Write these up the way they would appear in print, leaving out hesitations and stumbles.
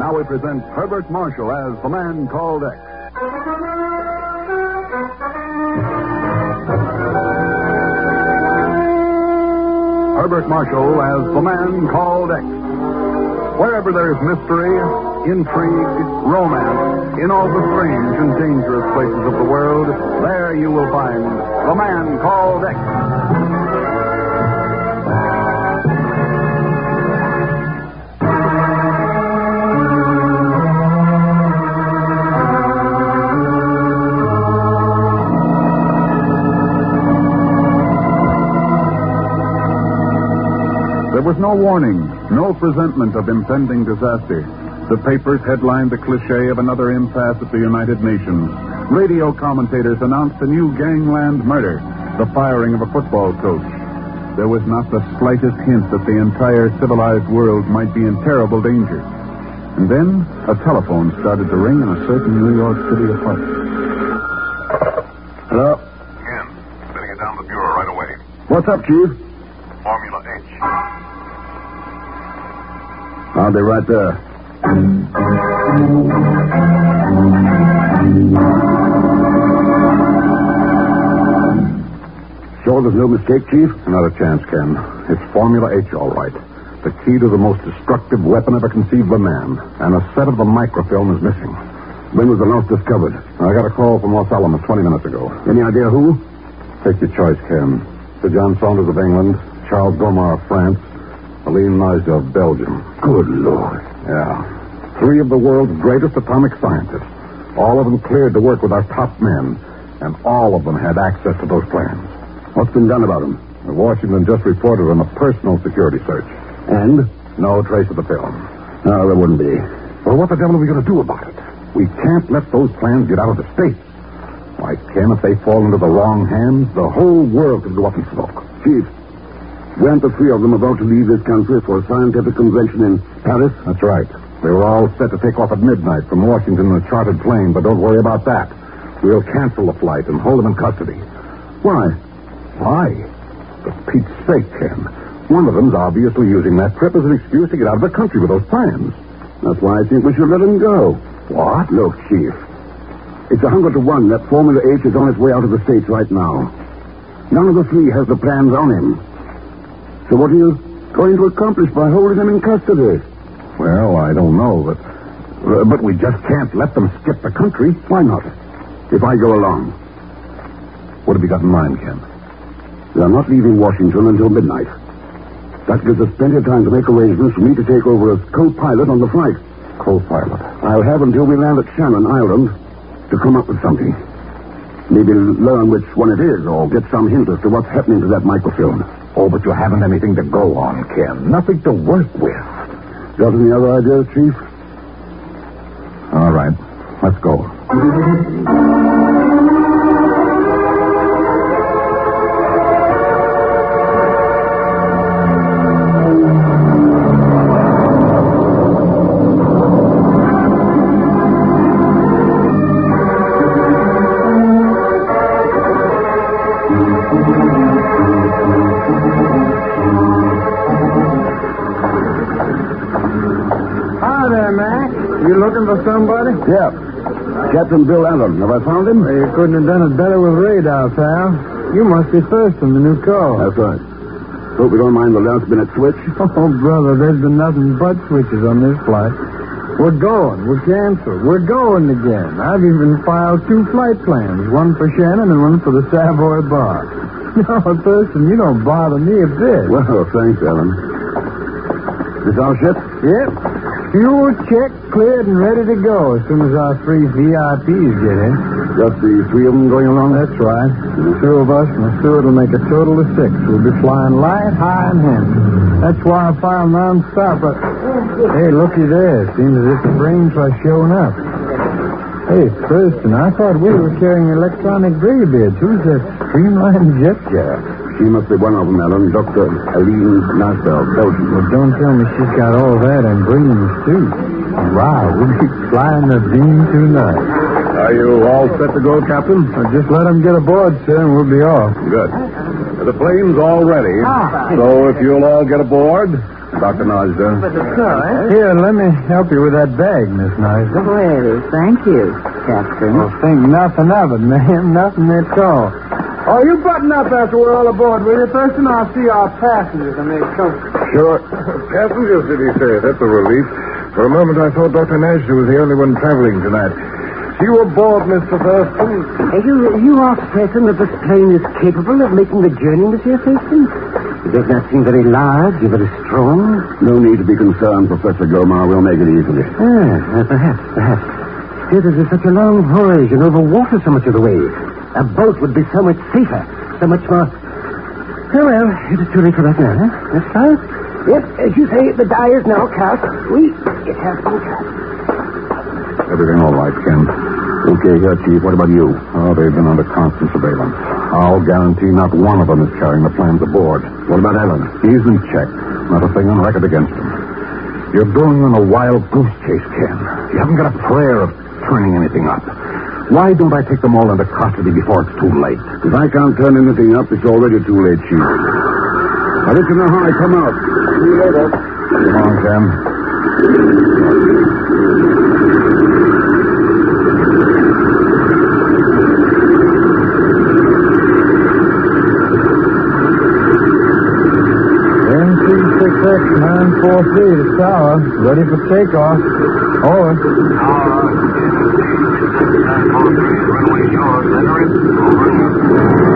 Now we present Herbert Marshall as the Man Called X. Herbert Marshall as the Man Called X. Wherever there's mystery, intrigue, romance, in all the strange and dangerous places of the world, there you will find the Man Called X. There was no warning, no presentiment of impending disaster. The papers headlined the cliché of another impasse at the United Nations. Radio commentators announced a new gangland murder, the firing of a football coach. There was not the slightest hint that the entire civilized world might be in terrible danger. And then a telephone started to ring in a certain New York City apartment. Hello? Ken, better get down to the bureau right away. What's up, Chief? Formula H. I'll be right there. Sure there's no mistake, Chief? Not a chance, Ken. It's Formula H, all right. The key to the most destructive weapon ever conceived by man. And a set of the microfilm is missing. When was the loss discovered? I got a call from Los Alamos 20 minutes ago. Any idea who? Take your choice, Ken. Sir John Saunders of England, Charles Gomar of France, Aline Najda of Belgium. Good Lord. Yeah. 3 of the world's greatest atomic scientists. All of them cleared to work with our top men. And all of them had access to those plans. What's been done about them? Washington just reported on a personal security search. And? No trace of the film. No, there wouldn't be. Well, what the devil are we going to do about it? We can't let those plans get out of the States. Why, Ken, if they fall into the wrong hands, the whole world could go up in smoke. Chief, weren't the 3 of them about to leave this country for a scientific convention in Paris? That's right. They were all set to take off at midnight from Washington in a chartered plane, but don't worry about that. We'll cancel the flight and hold them in custody. Why? Why? For Pete's sake, Ken. One of them's obviously using that trip as an excuse to get out of the country with those plans. That's why I think we should let him go. What? Look, Chief. It's 100 to 1 that Formula H is on its way out of the States right now. None of the 3 has the plans on him. So what are you going to accomplish by holding him in custody? Well, I don't know, but we just can't let them skip the country. Why not? If I go along. What have you got in mind, Ken? They're not leaving Washington until midnight. That gives us plenty of time to make arrangements for me to take over as co-pilot on the flight. Co-pilot? I'll have until we land at Shannon Island to come up with something. Maybe learn which one it is or get some hint as to what's happening to that microfilm. Oh, but you haven't anything to go on, Ken. Nothing to work with. Got any other ideas, Chief? All right. Let's go. For somebody? Yeah. Captain Bill Allen. Have I found him? Well, you couldn't have done it better with radar, pal. You must be first on the new call. That's right. Hope you don't mind the last-minute switch. Oh, brother, there's been nothing but switches on this flight. We're going. We're canceled. We're going again. I've even filed 2 flight plans. One for Shannon and one for the Savoy Bar. No, Thurston, you don't bother me a bit. Well, thanks, Allen. This our ship? Yep. Fuel check, cleared, and ready to go as soon as our 3 VIPs get in. Just the 3 of them going along? That's right. The 2 of us and the steward will make a total of 6. We'll be flying light, high, and handsome. That's why I file non-stop. But, hey, looky there. Seems as if the brains are showing up. Hey, Thurston, I thought we were carrying electronic graybeards. Who's that streamlined jet guy? She must be one of them, Allen. Dr. Aline Najda of Belgium. Well, don't tell me she's got all that and brains, too. Wow, we'll be flying the beam tonight. Are you all set to go, Captain? Just let them get aboard, sir, and we'll be off. Good. The plane's all ready. So if you'll all get aboard, Dr. Najda. But of course. Here, let me help you with that bag, Miss Najda. Well, thank you, Captain. Well, think nothing of it, ma'am. Nothing at all. Oh, you button up after we're all aboard, will you, Thurston? I'll see our passengers and make comfort. Sure. Passengers, did he say? That's a relief. For a moment, I thought Dr. Najda was the only one traveling tonight. You aboard, Mr. Thurston. You are certain that this plane is capable of making the journey, Monsieur Thurston? It does not seem very large or very strong. No need to be concerned, Professor Gomar. We'll make it easily. Perhaps. Still, this is such a long voyage and over water so much of the way. A boat would be so much safer, so much more... Oh, well, it is too late for that now, huh? That's fine. Yep, as you say, the die is now cast. It has been cast. Everything all right, Ken? Okay, here, Chief. What about you? Oh, they've been under constant surveillance. I'll guarantee not one of them is carrying the plans aboard. What about Allen? He's in check. Not a thing on record against him. You're going on a wild goose chase, Ken. You haven't got a prayer of turning anything up. Why don't I take them all into custody before it's too late? If I can't turn anything up, it's already too late, Chief. I'll let you know how I come out. See you later. Come on, Ken. NC6X943 to tower. Ready for takeoff. Over. Runway yours, enter it. Over.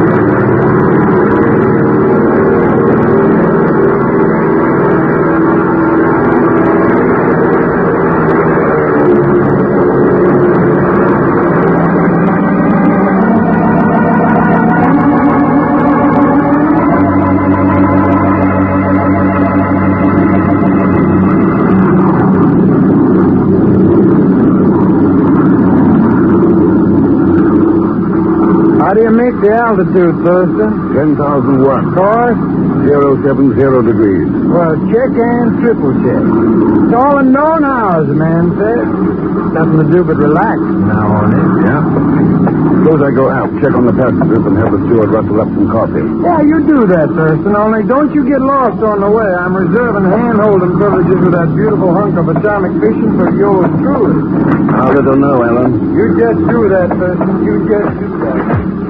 How do you make the altitude, Thurston? 10,001. Course? 070 degrees. Well, check and triple check. It's all in known hours, the man said. Nothing to do but relax from now on, eh? Yeah? Suppose I go out, check on the passengers, and have the steward rustle up some coffee. Yeah, you do that, Thurston. Only don't you get lost on the way. I'm reserving hand-holding privileges with that beautiful hunk of atomic fission for yours truly. I'll let her know, Alan. You just do that, Thurston. You just do that.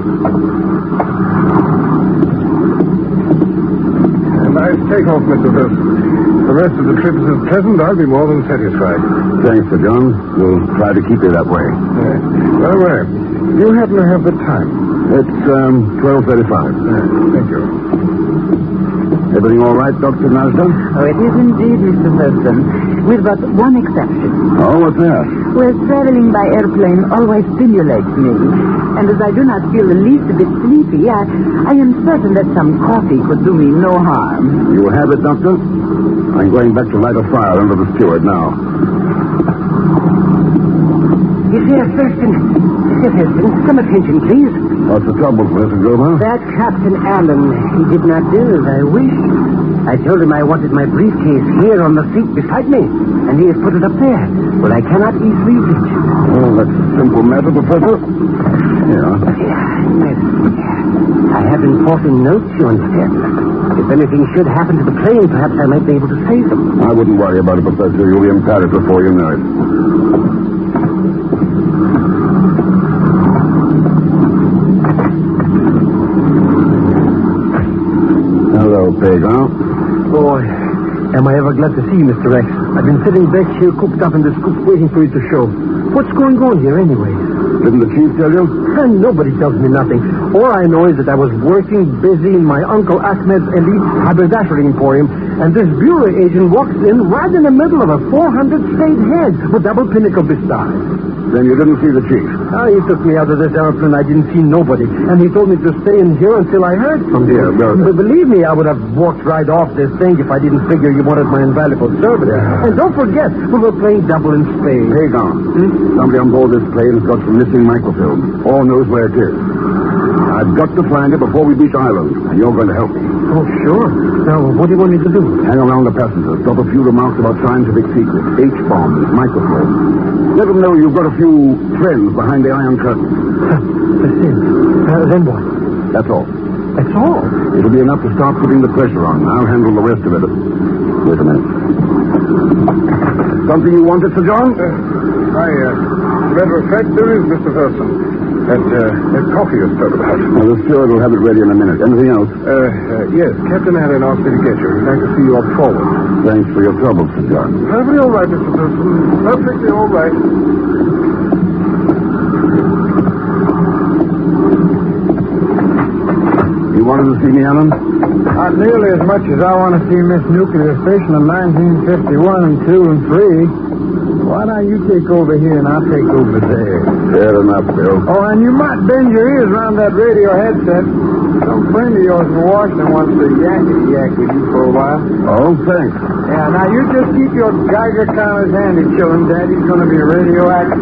Nice takeoff, Mr. Thurston. The rest of the trip is as pleasant, I'll be more than satisfied. Thanks, Sir John. We'll try to keep it that way. Well, you happen to have the time. It's 12:35. Thank you. Everything all right, Dr. Najda? Oh, it is indeed, Mr. Thurston. With but one exception. Oh, what's that? Well, traveling by airplane always stimulates me. And as I do not feel the least bit sleepy, I am certain that some coffee could do me no harm. You will have it, Doctor? I'm going back to light a fire under the steward now. Monsieur Thurston, some attention, please. What's the trouble, Professor Grover? That Captain Allen, he did not do as I wished. I told him I wanted my briefcase here on the seat beside me, and he has put it up there. Well, I cannot easily reach it. Oh, that's a simple matter, Professor. Yeah. Yes. I have important notes, you understand. If anything should happen to the plane, perhaps I might be able to save them. I wouldn't worry about it, Professor. You'll be in Paris before you know it. Hello, Pedro. Boy, am I ever glad to see you, Mr. Rex. I've been sitting back here cooped up in the scoop waiting for you to show. What's going on here anyway? Didn't the chief tell you? And nobody tells me nothing. All I know is that I was working busy in my Uncle Ahmed's elite haberdashery emporium, and this bureau agent walks in right in the middle of a 400 head with double pinnacle beside. Then you didn't see the chief? He took me out of this airplane. I didn't see nobody. And he told me to stay in here until I heard from you. Yeah, But believe me, I would have walked right off this thing if I didn't figure you wanted my invaluable service. Yeah. And don't forget, we were playing double in spades. Hey, Don. Somebody on board this plane has got some missing microfilm. All knows where it is. I've got to find it before we reach Ireland, and you're going to help me. Oh, sure. Now, what do you want me to do? Hang around the passengers. Drop a few remarks about scientific secrets, H-bombs, microfilm. Let them know you've got a few friends behind the Iron Curtain. That's it. Then what? That's all. That's all. It'll be enough to start putting the pressure on. I'll handle the rest of it. Wait a minute. Something you wanted, Sir John? Matter of fact, there is, Mr. Thurston. That coffee you spoke about. Well, the steward will have it ready in a minute. Anything else? Yes, Captain Allen asked me to get you. He'd like to see you up forward. Thanks for your trouble, Sir John. Perfectly all right, Mr. Thurston. Perfectly all right. You wanted to see me, Allen? Not nearly as much as I want to see Miss Nuclear Fission in 1951 and 2 and 3. Why don't you take over here and I'll take over there? Fair enough, Bill. Oh, and you might bend your ears around that radio headset. Some friend of yours in Washington wants to yak with you for a while. Oh, thanks. Yeah, now you just keep your Geiger counters handy, children. Daddy's going to be radioactive.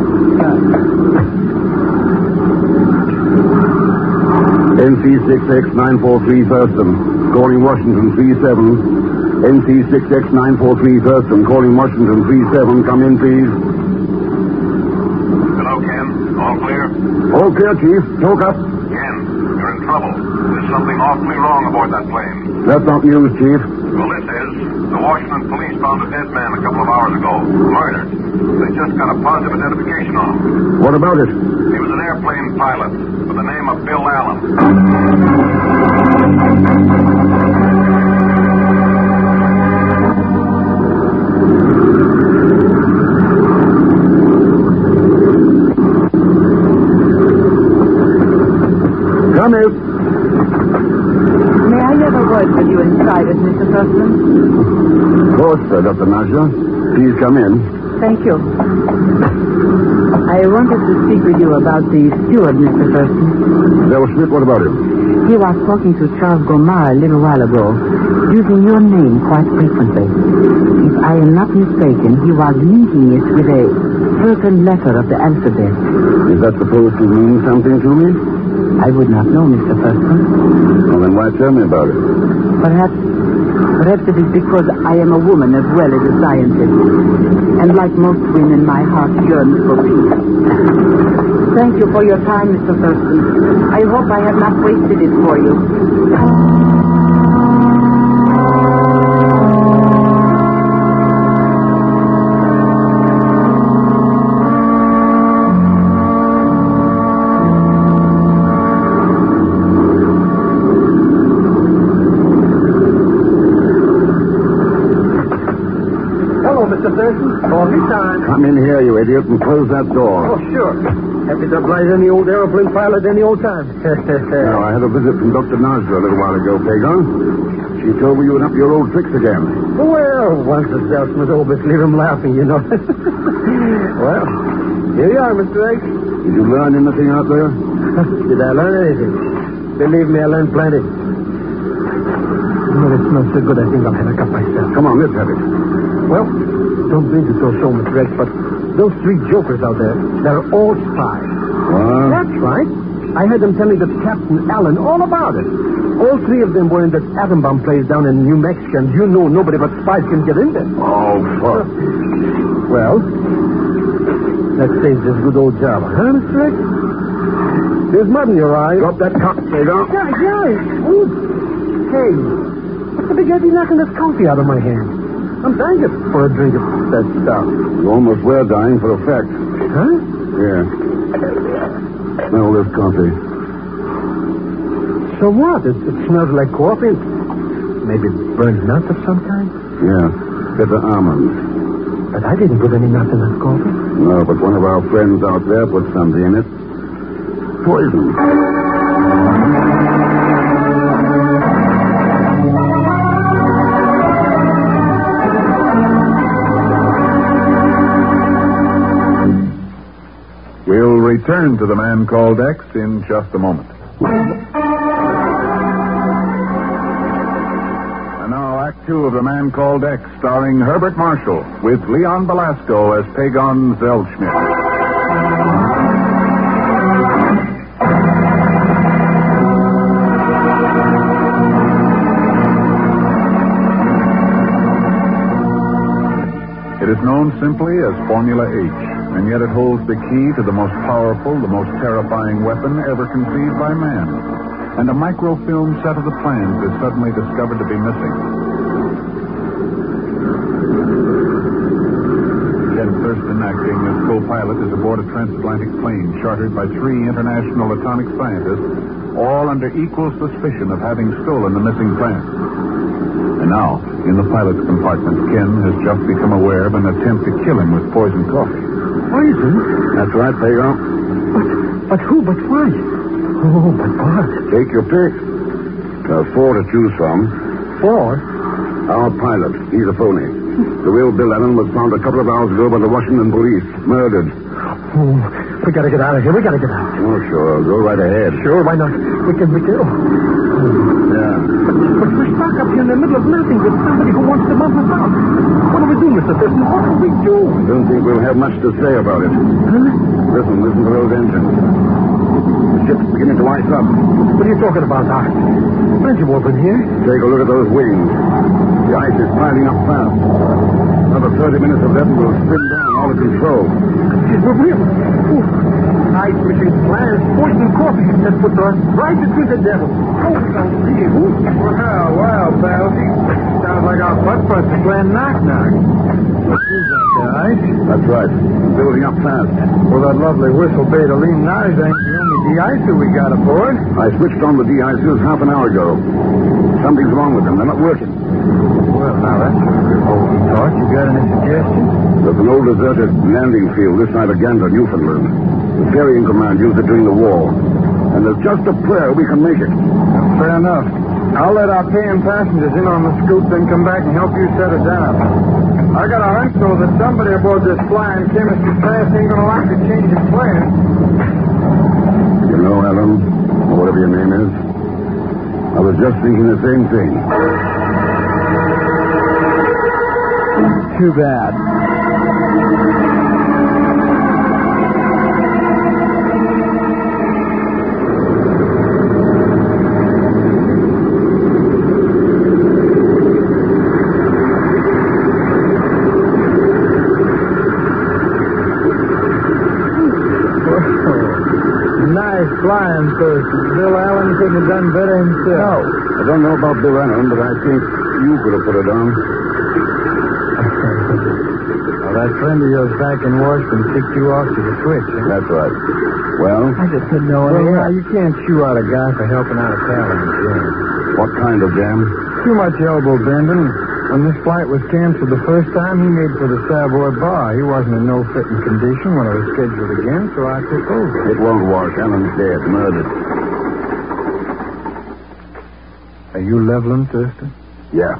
NC6X943 Thurston, calling Washington 37. NC6X943 Thurston, calling Washington 37. Come in, please. Hello, Ken. All clear? All clear, Chief. Talk up. Ken, you're in trouble. There's something awfully wrong aboard that plane. That's not news, Chief. Well, this is. The Washington police found a dead man a couple of hours ago. Murdered. They just got a positive identification on him. What about it? He was an airplane pilot with the name of Bill Allen. Come in. May I have a word with you in private, Mr. Thurston? Of course, Dr. Nasha. Please come in. Thank you. I wanted to speak with you about the steward, Mr. Thurston. Del Schmidt, what about him? He was talking to Charles Gomar a little while ago, using your name quite frequently. If I am not mistaken, he was linking it with a certain letter of the alphabet. Is that supposed to mean something to me? I would not know, Mr. Thurston. Well, then why tell me about it? Perhaps it is because I am a woman as well as a scientist. And like most women, my heart yearns for peace. Thank you for your time, Mr. Thurston. I hope I have not wasted it for you. Come in here, you idiot, and close that door. Oh, sure. Happy to oblige any old aeroplane pilot any old time. Now, I had a visit from Dr. Nasra a little while ago, Pagon. She told me you were up your old tricks again. Well, once the salesman always leave him laughing, you know. Well, here you are, Mr. X. Did you learn anything out there? Did I learn anything? Believe me, I learned plenty. Well, it smells so good, I think I'll have a cup myself. Come on, let's have it. Well, don't think it's so Mr. X, but those three jokers out there, they're all spies. What? That's right. I heard them telling that Captain Allen all about it. All three of them were in that atom bomb place down in New Mexico, and you know nobody but spies can get in there. Oh, fuck. Well, that saves this good old job, huh, Mr. X? There's mud in your eyes. Drop that cup, Pagon. Yeah. Ooh. Hey, what's the big idea knocking this coffee out of my hand? I'm dying for a drink of that stuff. You almost were dying for effect. Huh? Yeah. Smell this coffee. So what? It smells like coffee. Maybe burnt nuts of some kind? Yeah. Bitter almonds. But I didn't put any nuts in that coffee. No, but one of our friends out there put something in it. Poison. We'll return to The Man Called X in just a moment. And now, Act Two of The Man Called X, starring Herbert Marshall, with Leon Belasco as Pagon Zellschmidt. It is known simply as Formula H, and yet it holds the key to the most powerful, the most terrifying weapon ever conceived by man. and a microfilm set of the plans is suddenly discovered to be missing. Ken Thurston, acting as co-pilot, is aboard a transatlantic plane chartered by 3 international atomic scientists, all under equal suspicion of having stolen the missing plans. And now, in the pilot's compartment, Ken has just become aware of an attempt to kill him with poisoned coffee. Poison? That's right, Pedro. But who? But why? Oh, but what? Take your pick. There are 4 to choose from. 4? Our pilot, he's a phony. The real Bill Allen was found a couple of hours ago by the Washington police, murdered. Oh, we gotta get out of here. We gotta get out. Oh, sure. Go right ahead. Sure, why not? We can. Yeah. But we're stuck up here in the middle of nothing with somebody who wants to bump us out. What do we do, Mr. Thurston? What do we do? I don't think we'll have much to say about it. Huh? Listen to those engines. The ship's beginning to ice up. What are you talking about, Doc? Plenty of open here. Take a look at those wings. The ice is piling up fast. Another 30 minutes of that and we'll spin down out of control. We're real. Ice machine plans, poison coffee. That puts us right between the devil. Oh, don't see it. Well, pal. Sounds like our butt-buster playing knock-knock. What is that, ice? That's right. Building up fast. Well, that lovely whistle bay to lean knives ain't the only de-icer we got aboard. I switched on the de-icers half an hour ago. Something's wrong with them. They're not working. Well, now that's a revolting thought. You got any suggestions? There's an old deserted landing field this side of Gander, Newfoundland. The ferrying command used it during the war. And there's just a prayer we can make it. Fair enough. I'll let our paying passengers in on the scoop, then come back and help you set it down. I got a hunch, though, that somebody aboard this flying chemistry class ain't gonna like to change his plans. You know, Alan, or whatever your name is, I was just thinking the same thing. Too bad. Nice flying, Thurston. Bill Allen couldn't have done better himself. I don't know about Bill Allen, but I think you could have put it on. Well, that friend of yours back in Washington kicked you off to the switch. Huh? That's right. Well, I just didn't know any. Well, now, you can't chew out a guy for helping out a pal in the jam. what kind of jam? Too much elbow bending. When this flight was canceled the first time, he made for the Savoy Bar. He wasn't in no fitting condition when it was scheduled again, so I took over. It won't wash. Allen's dead, murdered. Are you leveling, Thurston? Yeah.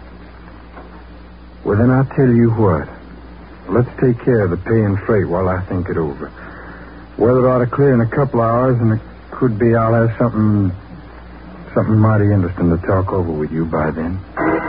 Well, then I'll tell you what. Let's take care of the pay and freight while I think it over. Weather ought to clear in a couple hours, and it could be I'll have something mighty interesting to talk over with you by then.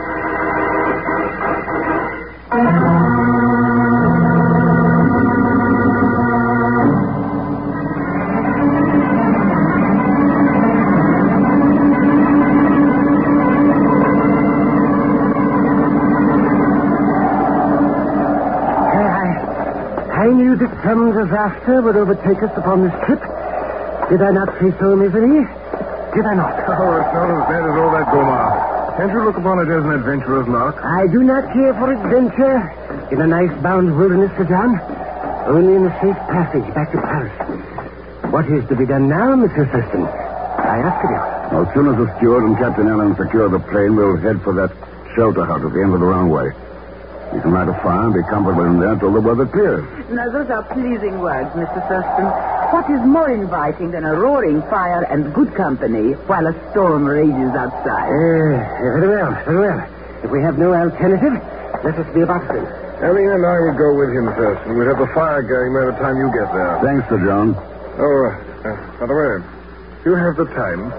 I knew that some disaster would overtake us upon this trip. Did I not say so, Miss Annie? Did I not? Oh, it's not as bad as all that, Gomar. Can't you look upon it as an adventurer's lark? I do not care for adventure in a nice-bound wilderness, Sir John. Only in a safe passage back to Paris. What is to be done now, Mr. Thurston? I ask of you. As soon as the steward and Captain Allen secure the plane, we'll head for that shelter hut at the end of the runway. You can light a fire and be comfortable in there until the weather clears. Now, those are pleasing words, Mr. Thurston. What is more inviting than a roaring fire and good company while a storm rages outside? Very well, very well. If we have no alternative, let us be about it. Ellie and I will go with him first, and we'll have the fire going by the time you get there. Thanks, Sir John. Oh, by the way, you have the time.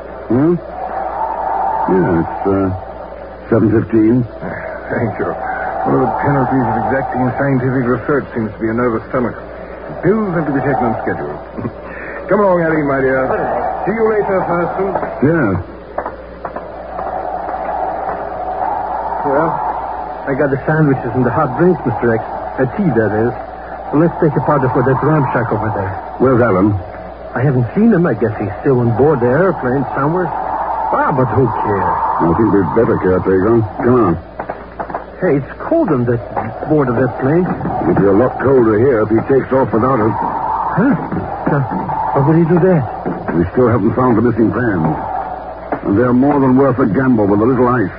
Yeah, it's 7:15. Thank you. One of the penalties of exacting scientific research seems to be a nervous stomach. Pills have to be taken on schedule. Come along, Ellie, my dear. See you later, Thurston. Yeah. Well, I got the sandwiches and the hot drinks, Mr. X. Tea, that is. Well, let's take a party for that ramshack over there. Where's Allen? I haven't seen him. I guess he's still on board the airplane somewhere. Ah, but who cares? I think we'd better care, Pagan. Come on. Hey, it's cold on that board of that plane. It'll be a lot colder here if he takes off without us. Huh? What would he do there? We still haven't found the missing plans. And they're more than worth a gamble with a little ice.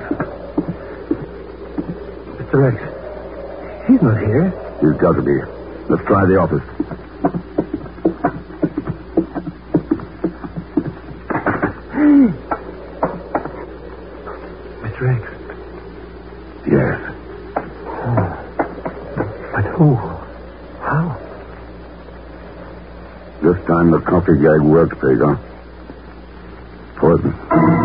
Mr. Rex, he's not here. He's got to be. Let's try the office. Mr. Rex. Yes. But who? How? This time the coffee gag worked, Pagan. Poison.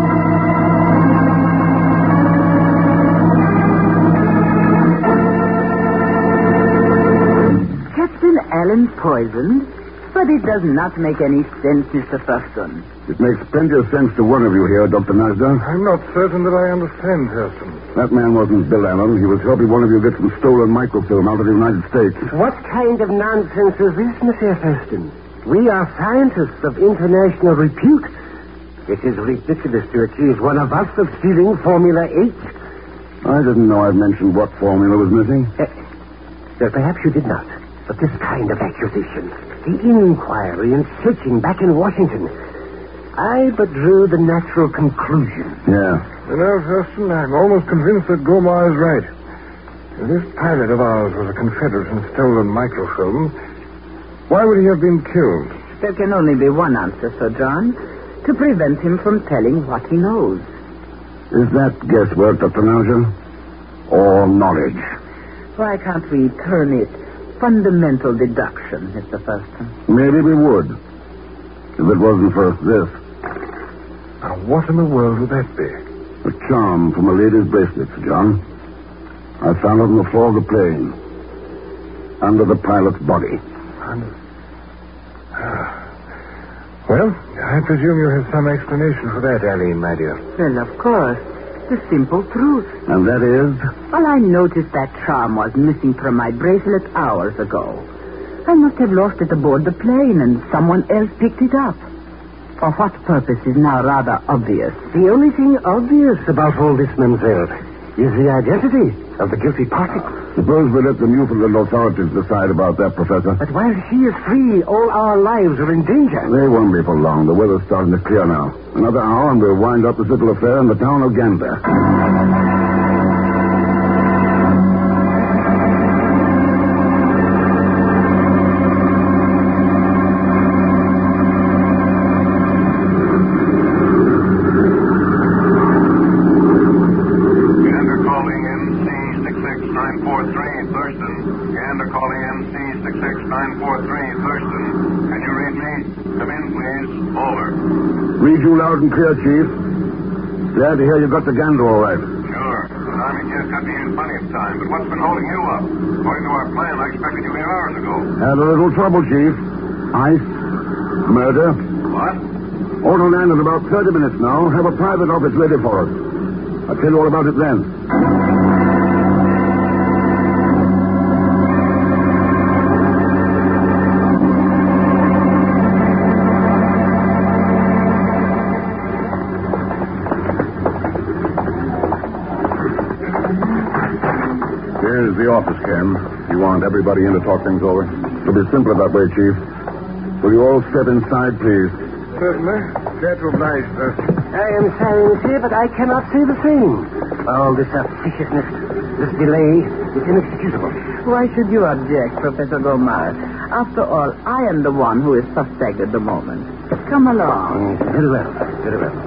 Captain Allen poisoned? But it does not make any sense, Mr. Thurston. It makes plenty of sense to one of you here, Dr. Nasda. I'm not certain that I understand, Thurston. That man wasn't Bill Allen. He was helping one of you get some stolen microfilm out of the United States. What kind of nonsense is this, Monsieur Thurston? We are scientists of international repute. It is ridiculous to accuse one of us of stealing Formula H. I didn't know I'd mentioned what formula was missing. Perhaps you did not. But this kind of accusation, the inquiry and searching back in Washington, I but drew the natural conclusion. Yeah. You know, Thurston, I'm almost convinced that Gomar is right. If this pilot of ours was a Confederate and stolen microfilm, why would he have been killed? There can only be one answer, Sir John. To prevent him from telling what he knows. Is that guesswork, Dr. Nauja? Or knowledge? Why can't we term it fundamental deduction, Mr. Thurston? Maybe we would. If it wasn't for this. Now, what in the world would that be? A charm from a lady's bracelet, Sir John. I found it on the floor of the plane. Under the pilot's body. Well, I presume you have some explanation for that, Aline, my dear. Well, of course. The simple truth. And that is? Well, I noticed that charm was missing from my bracelet hours ago. I must have lost it aboard the plane and someone else picked it up. For what purpose is now rather obvious. The only thing obvious about all this, mademoiselle, is the identity of the guilty party. Suppose we let the Newfoundland authorities decide about that, Professor. But while she is free, all our lives are in danger. They won't be for long. The weather's starting to clear now. Another hour and we'll wind up this little affair in the town of Gander. Read you loud and clear, Chief. Glad to hear you got to Gander all right. Sure. The Army jet got me in plenty of time, but what's been holding you up? According to our plan, I expected you 8 hours ago. Had a little trouble, Chief. Ice. Murder. What? Ought to land in about 30 minutes now. Have a private office ready for us. I'll tell you all about it then. Here's the office, Ken. You want everybody in to talk things over? It'll be simpler that way, Chief. Will you all step inside, please? Certainly. Glad to oblige, Thurston. I am sorry, monsieur, but I cannot say the same. All this officiousness, this delay, is inexcusable. Why should you object, Professor Gomar? After all, I am the one who is suspect at the moment. Come along. Very well, very well.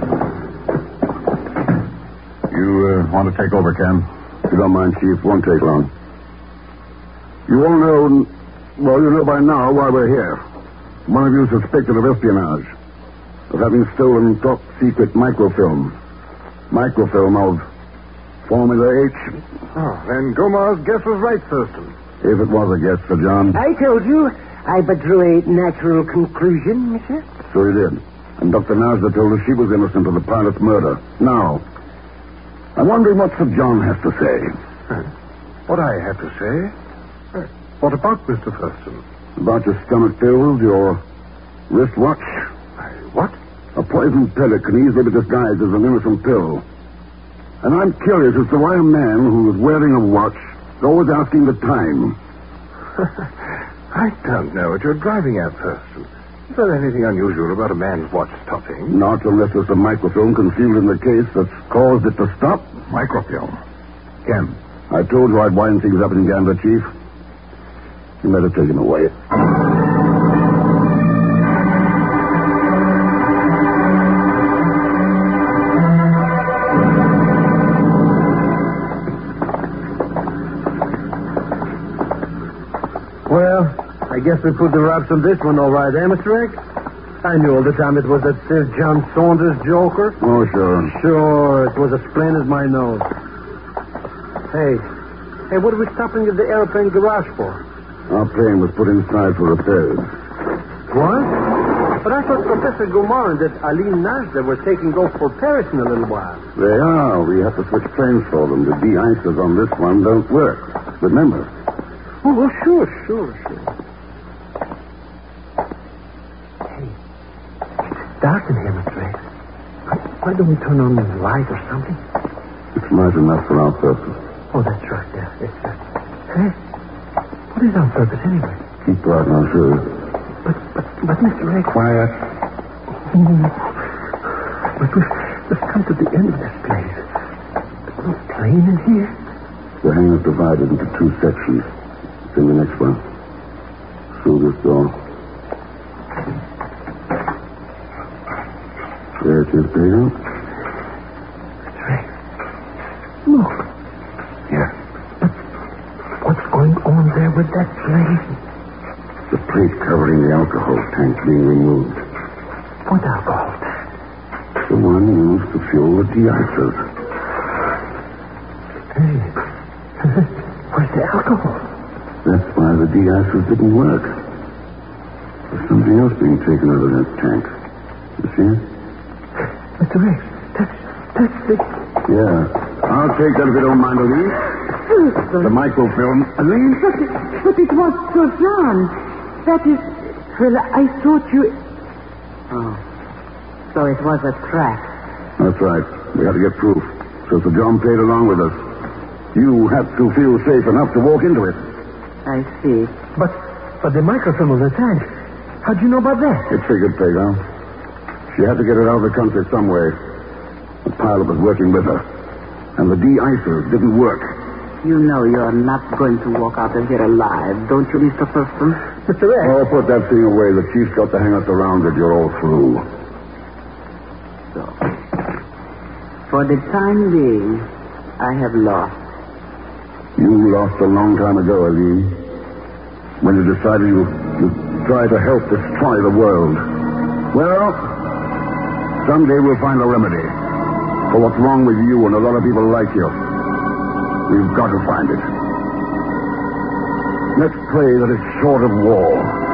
You want to take over, Ken? If you don't mind, Chief, won't take long. You all know, well, you know by now why we're here. One of you is suspected of espionage, of having stolen top-secret microfilm. Microfilm of Formula H. Oh, then Gomar's guess was right, Thurston. If it was a guess, Sir John. I told you, I but drew a natural conclusion, monsieur. So he did. And Dr. Nasda told us she was innocent of the pilot's murder. Now, I'm wondering what Sir John has to say. What I have to say? What about Mr. Thurston? About your stomach pills, your Wristwatch. What? A poison pellet can easily be disguised as an innocent pill. And I'm curious as to why a man who is wearing a watch is always asking the time. I don't know what you're driving at, Thurston. Is there anything unusual about a man's watch stopping? Not unless there's a microfilm concealed in the case that's caused it to stop. Microfilm. Ken. I told you I'd wind things up in Gander, Chief. You better take him away. Well, I guess we put the wraps on this one all right, eh, Mr. X? I knew all the time it was that Sir John Saunders joker. Oh, sure. Sure, it was as plain as my nose. Hey, what are we stopping at the airplane garage for? Our plane was put inside for repairs. What? But I thought Professor Gomar and that Aline Nasda were taking off for Paris in a little while. They are. We have to switch planes for them. The de-icers on this one don't work. Remember. Oh, sure. Hey, it's dark in here, Mr. X. Why don't we turn on the light or something? It's light enough for our purpose. Oh, that's right, yeah. Hey, what is our purpose anyway? Keep right now, sure. But Mr. X... Quiet. But we've come to the end of this place. There's no plane in here. The hangar's divided into two sections. It's in the next one. Through this door. There it is, Pedro. Mr. X. Look. Yeah. What's going on there with that plane? The plate covering the alcohol tank being removed. What alcohol tank? The one used to fuel the de-icers. Hey. Where's the alcohol? That's why the de-icers didn't work. There's something else being taken out of that tank. You see it? Mr. X, that's the... Yeah. I'll take that if you don't mind, Aline. The microfilm. Aline? But it was Sir John. That is... Well, I thought you... Oh. So it was a trap. That's right. We had to get proof. So Sir John played along with us. You had to feel safe enough to walk into it. I see. But the microfilm of the tank, how'd you know about that? It figured, Pedro. She had to get it out of the country some way. The pilot was working with her. And the de-icers didn't work. You know you're not going to walk out of here alive, don't you, Mr. Thurston? Mr. X. Oh, put that thing away. The chief's got to hang us around that you're all through. So, for the time being, I have lost. You lost a long time ago, Aline. When you decided you'd try to help destroy the world. Well, someday we'll find a remedy for what's wrong with you and a lot of people like you. We've got to find it. Let's pray that it's short of war.